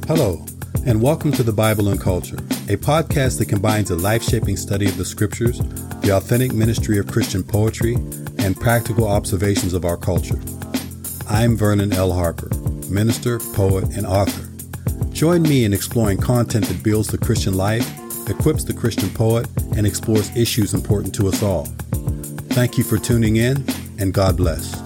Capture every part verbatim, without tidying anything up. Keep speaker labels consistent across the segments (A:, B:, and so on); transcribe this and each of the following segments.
A: Hello, and welcome to The Bible and Culture, a podcast that combines a life-shaping study of the scriptures, the authentic ministry of Christian poetry, and practical observations of our culture. I'm Vernon L. Harper, minister, poet, and author. Join me in exploring content that builds the Christian life, equips the Christian poet, and explores issues important to us all. Thank you for tuning in, and God bless.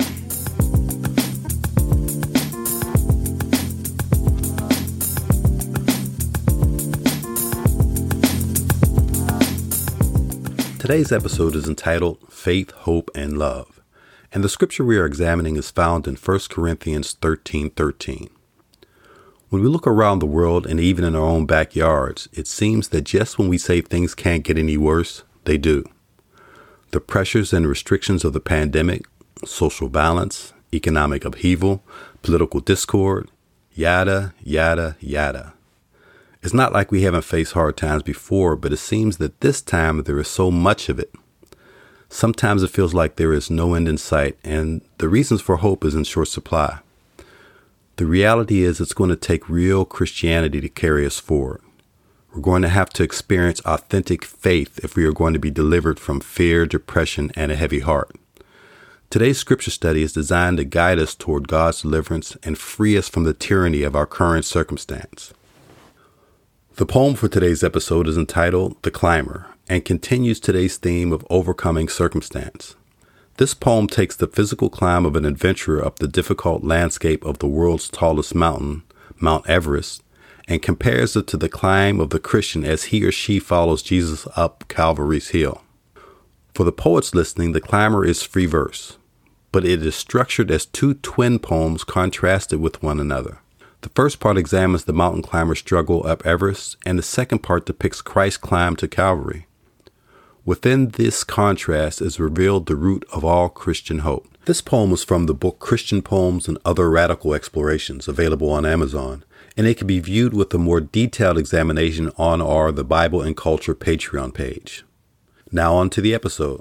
A: Today's episode is entitled Faith, Hope, and Love, and the scripture we are examining is found in First Corinthians thirteen thirteen. When we look around the world and even in our own backyards, it seems that just when we say things can't get any worse, they do. The pressures and restrictions of the pandemic, social violence, economic upheaval, political discord, yada, yada, yada. It's not like we haven't faced hard times before, but it seems that this time there is so much of it. Sometimes it feels like there is no end in sight, and the reasons for hope is in short supply. The reality is it's going to take real Christianity to carry us forward. We're going to have to experience authentic faith if we are going to be delivered from fear, depression, and a heavy heart. Today's scripture study is designed to guide us toward God's deliverance and free us from the tyranny of our current circumstance. The poem for today's episode is entitled The Climber and continues today's theme of overcoming circumstance. This poem takes the physical climb of an adventurer up the difficult landscape of the world's tallest mountain, Mount Everest, and compares it to the climb of the Christian as he or she follows Jesus up Calvary's hill. For the poets listening, The Climber is free verse, but it is structured as two twin poems contrasted with one another. The first part examines the mountain climber's struggle up Everest, and the second part depicts Christ's climb to Calvary. Within this contrast is revealed the root of all Christian hope. This poem is from the book Christian Poems and Other Radical Explorations, available on Amazon, and it can be viewed with a more detailed examination on our The Bible and Culture Patreon page. Now on to the episode.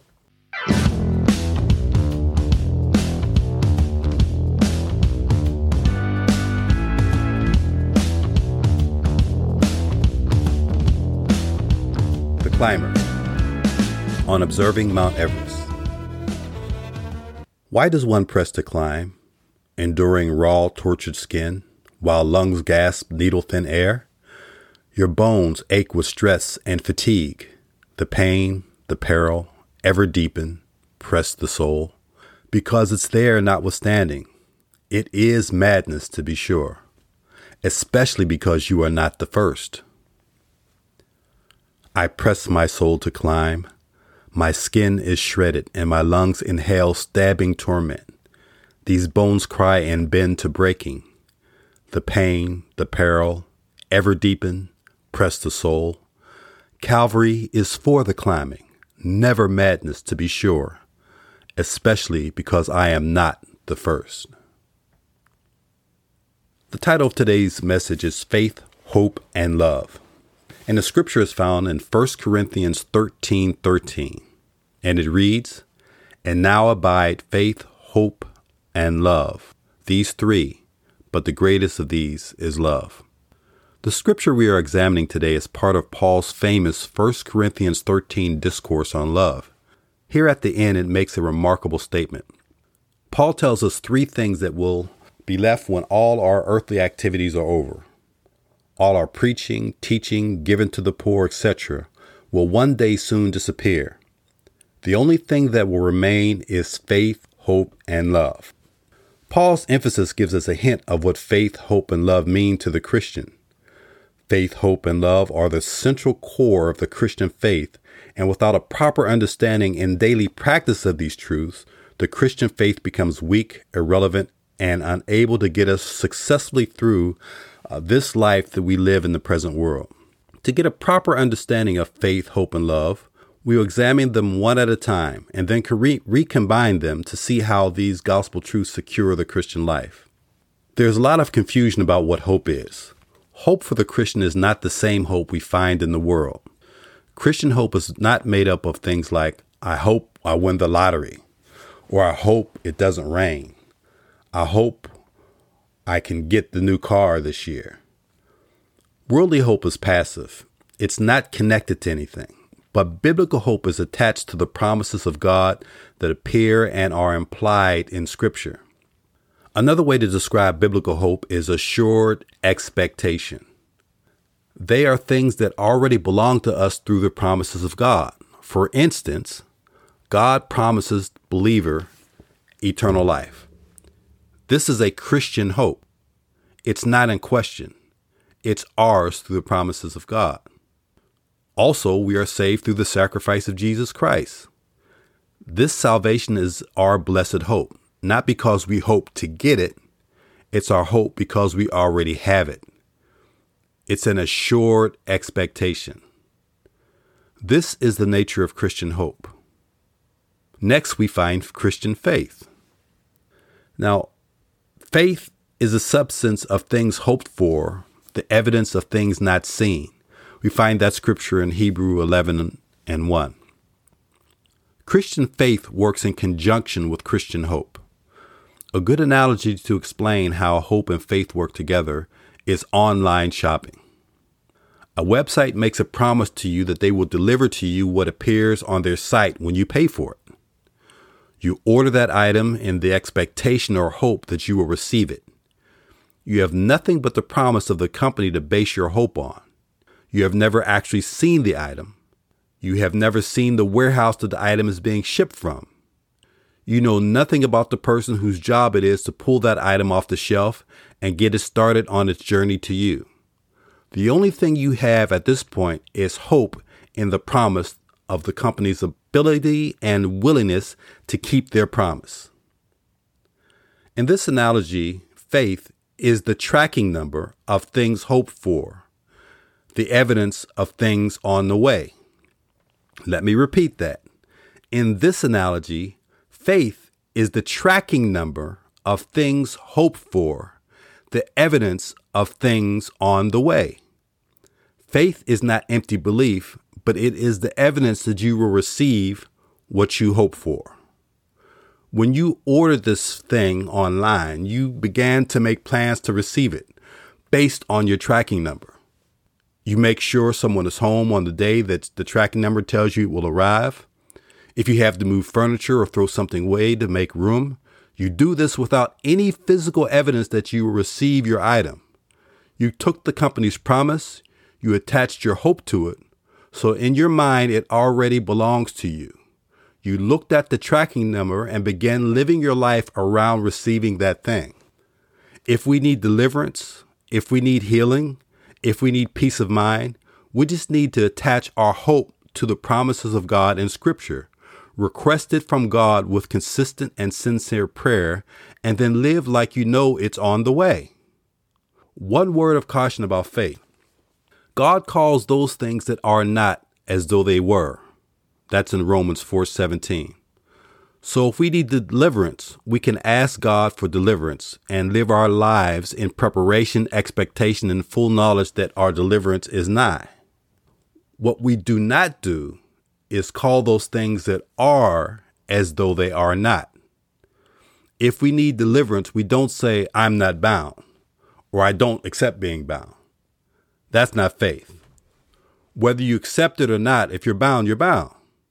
A: Climber. On observing Mount Everest. Why does one press to climb, enduring raw, tortured skin, while lungs gasp needle-thin air? Your bones ache with stress and fatigue. The pain, the peril, ever deepen, press the soul. Because it's there notwithstanding. It is madness, to be sure. Especially because you are not the first. I press my soul to climb. My skin is shredded and my lungs inhale stabbing torment. These bones cry and bend to breaking. The pain, the peril, ever deepen, press the soul. Calvary is for the climbing, never madness to be sure, especially because I am not the first. The title of today's message is Faith, Hope, and Love. And the scripture is found in First Corinthians thirteen thirteen, and it reads, And now abide faith, hope, and love, these three, but the greatest of these is love. The scripture we are examining today is part of Paul's famous First Corinthians thirteen discourse on love. Here at the end, it makes a remarkable statement. Paul tells us three things that will be left when all our earthly activities are over. All our preaching, teaching, giving to the poor, et cetera will one day soon disappear. The only thing that will remain is faith, hope, and love. Paul's emphasis gives us a hint of what faith, hope, and love mean to the Christian. Faith, hope, and love are the central core of the Christian faith, and without a proper understanding and daily practice of these truths, the Christian faith becomes weak, irrelevant, and unable to get us successfully through Uh, this life that we live in the present world. To get a proper understanding of faith, hope, and love, we will examine them one at a time and then re- recombine them to see how these gospel truths secure the Christian life. There's a lot of confusion about what hope is. Hope for the Christian is not the same hope we find in the world. Christian hope is not made up of things like, I hope I win the lottery, or I hope it doesn't rain. I hope I can get the new car this year. Worldly hope is passive. It's not connected to anything. But biblical hope is attached to the promises of God that appear and are implied in Scripture. Another way to describe biblical hope is assured expectation. They are things that already belong to us through the promises of God. For instance, God promises the believer eternal life. This is a Christian hope. It's not in question. It's ours through the promises of God. Also, we are saved through the sacrifice of Jesus Christ. This salvation is our blessed hope, not because we hope to get it. It's our hope because we already have it. It's an assured expectation. This is the nature of Christian hope. Next, we find Christian faith. Now, faith is a substance of things hoped for, the evidence of things not seen. We find that scripture in Hebrews eleven and one. Christian faith works in conjunction with Christian hope. A good analogy to explain how hope and faith work together is online shopping. A website makes a promise to you that they will deliver to you what appears on their site when you pay for it. You order that item in the expectation or hope that you will receive it. You have nothing but the promise of the company to base your hope on. You have never actually seen the item. You have never seen the warehouse that the item is being shipped from. You know nothing about the person whose job it is to pull that item off the shelf and get it started on its journey to you. The only thing you have at this point is hope in the promise of the company's ability and willingness to keep their promise. In this analogy, faith is the tracking number of things hoped for, the evidence of things on the way. Let me repeat that. In this analogy, faith is the tracking number of things hoped for, the evidence of things on the way. Faith is not empty belief, but it is the evidence that you will receive what you hope for. When you ordered this thing online, you began to make plans to receive it based on your tracking number. You make sure someone is home on the day that the tracking number tells you it will arrive. If you have to move furniture or throw something away to make room, you do this without any physical evidence that you will receive your item. You took the company's promise, you attached your hope to it, so in your mind it already belongs to you. You looked at the tracking number and began living your life around receiving that thing. If we need deliverance, if we need healing, if we need peace of mind, we just need to attach our hope to the promises of God in Scripture, request it from God with consistent and sincere prayer, and then live like you know it's on the way. One word of caution about faith. God calls those things that are not as though they were. That's in Romans four seventeen. So if we need deliverance, we can ask God for deliverance and live our lives in preparation, expectation, and full knowledge that our deliverance is nigh. What we do not do is call those things that are as though they are not. If we need deliverance, we don't say, I'm not bound, or I don't accept being bound. That's not faith. Whether you accept it or not, if you're bound, you're bound.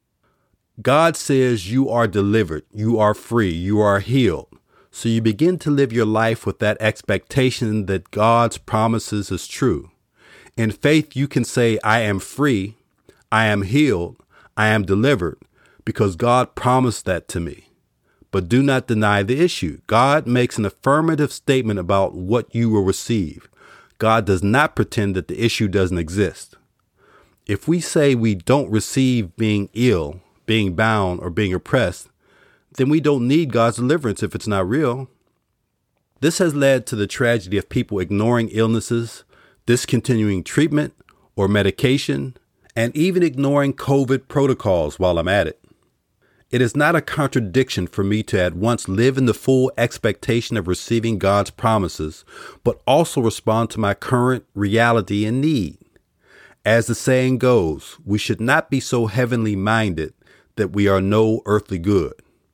A: God says you are delivered, you are free, you are healed. So you begin to live your life with that expectation that God's promises is true. In faith, you can say, I am free, I am healed, I am delivered, because God promised that to me. But do not deny the issue. God makes an affirmative statement about what you will receive. God does not pretend that the issue doesn't exist. If we say we don't receive being ill, being bound, or being oppressed, then we don't need God's deliverance if it's not real. This has led to the tragedy of people ignoring illnesses, discontinuing treatment or medication, and even ignoring COVID protocols while I'm at it. It is not a contradiction for me to at once live in the full expectation of receiving God's promises, but also respond to my current reality and need. As the saying goes, we should not be so heavenly minded that we are no earthly good.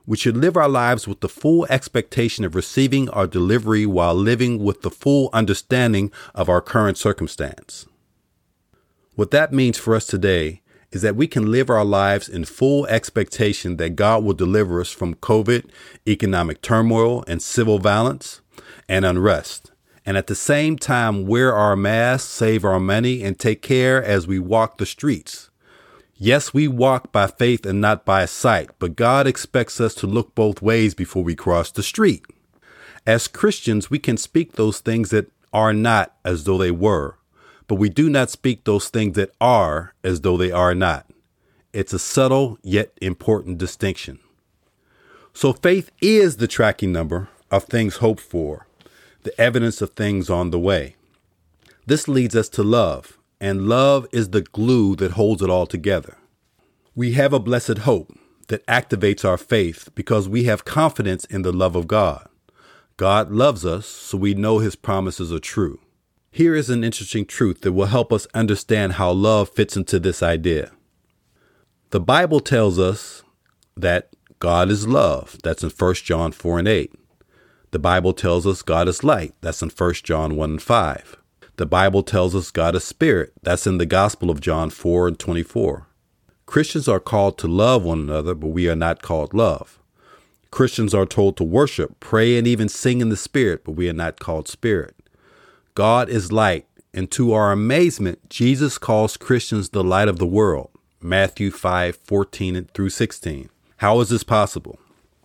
A: We should live our lives with the full expectation of receiving our delivery while living with the full understanding of our current circumstance. What that means for us today is that we can live our lives in full expectation that God will deliver us from COVID, economic turmoil, and civil violence and unrest. And at the same time, wear our masks, save our money, and take care as we walk the streets. Yes, we walk by faith and not by sight, but God expects us to look both ways before we cross the street. As Christians, we can speak those things that are not as though they were, but we do not speak those things that are as though they are not. It's a subtle yet important distinction. So faith is the tracking number of things hoped for, the evidence of things on the way. This leads us to love, and love is the glue that holds it all together. We have a blessed hope that activates our faith because we have confidence in the love of God. God loves us, so we know his promises are true. Here is an interesting truth that will help us understand how love fits into this idea. The Bible tells us that God is love. That's in First John four and eight. The Bible tells us God is light. That's in First John one and five. The Bible tells us God is spirit. That's in the Gospel of John four and twenty-four. Christians are called to love one another, but we are not called love. Christians are told to worship, pray, and even sing in the Spirit, but we are not called spirit. God is light, and to our amazement, Jesus calls Christians the light of the world. Matthew five fourteen through sixteen. How is this possible?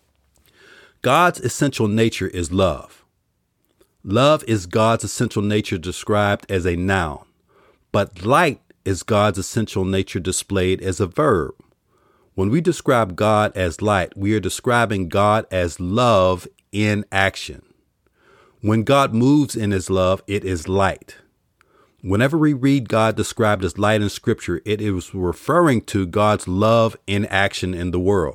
A: God's essential nature is love. Love is God's essential nature described as a noun, but light is God's essential nature displayed as a verb. When we describe God as light, we are describing God as love in action. When God moves in his love, it is light. Whenever we read God described as light in Scripture, it is referring to God's love in action in the world.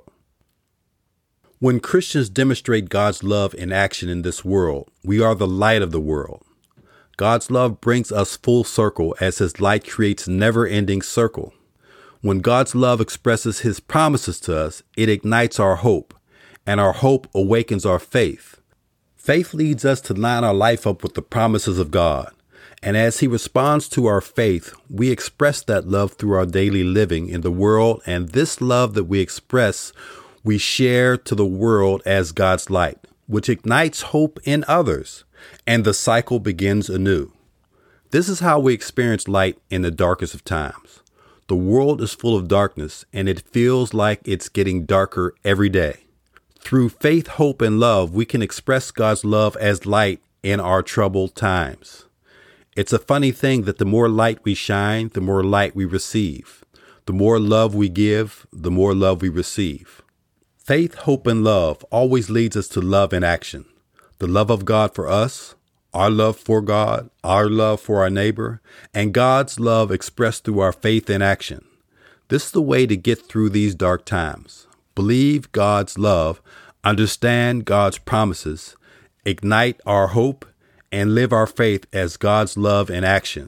A: When Christians demonstrate God's love in action in this world, we are the light of the world. God's love brings us full circle as his light creates never-ending circle. When God's love expresses his promises to us, it ignites our hope, and our hope awakens our faith. Faith leads us to line our life up with the promises of God. And as he responds to our faith, we express that love through our daily living in the world. And this love that we express, we share to the world as God's light, which ignites hope in others. And the cycle begins anew. This is how we experience light in the darkest of times. The world is full of darkness, and it feels like it's getting darker every day. Through faith, hope, and love, we can express God's love as light in our troubled times. It's a funny thing that the more light we shine, the more light we receive. The more love we give, the more love we receive. Faith, hope, and love always leads us to love in action. The love of God for us, our love for God, our love for our neighbor, and God's love expressed through our faith in action. This is the way to get through these dark times. Believe God's love, understand God's promises, ignite our hope, and live our faith as God's love in action.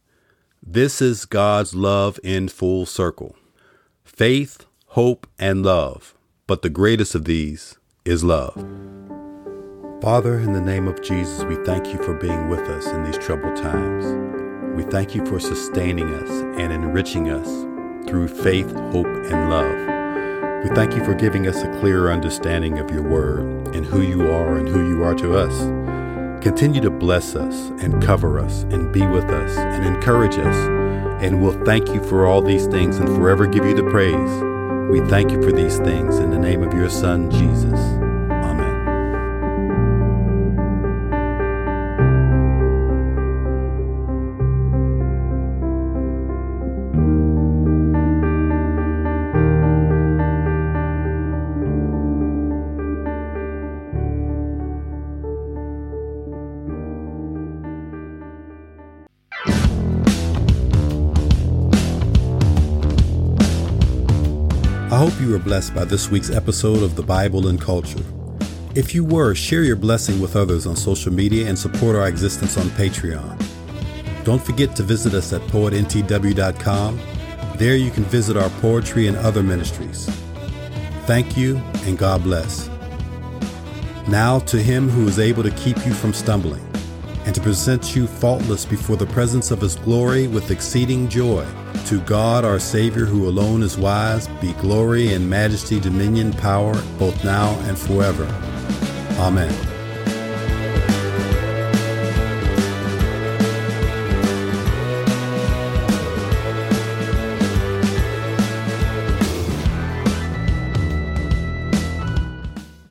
A: This is God's love in full circle. Faith, hope, and love. But the greatest of these is love. Father, in the name of Jesus, we thank you for being with us in these troubled times. We thank you for sustaining us and enriching us through faith, hope, and love. We thank you for giving us a clearer understanding of your word and who you are and who you are to us. Continue to bless us and cover us and be with us and encourage us. And we'll thank you for all these things and forever give you the praise. We thank you for these things in the name of your Son, Jesus. Amen. I hope you were blessed by this week's episode of The Bible and Culture. If you were, share your blessing with others on social media and support our existence on Patreon. Don't forget to visit us at poet n t w dot com. There you can visit our poetry and other ministries. Thank you, and God bless. Now to him who is able to keep you from stumbling, and to present you faultless before the presence of his glory with exceeding joy, to God our Savior, who alone is wise, be glory and majesty, dominion, power, both now and forever. Amen.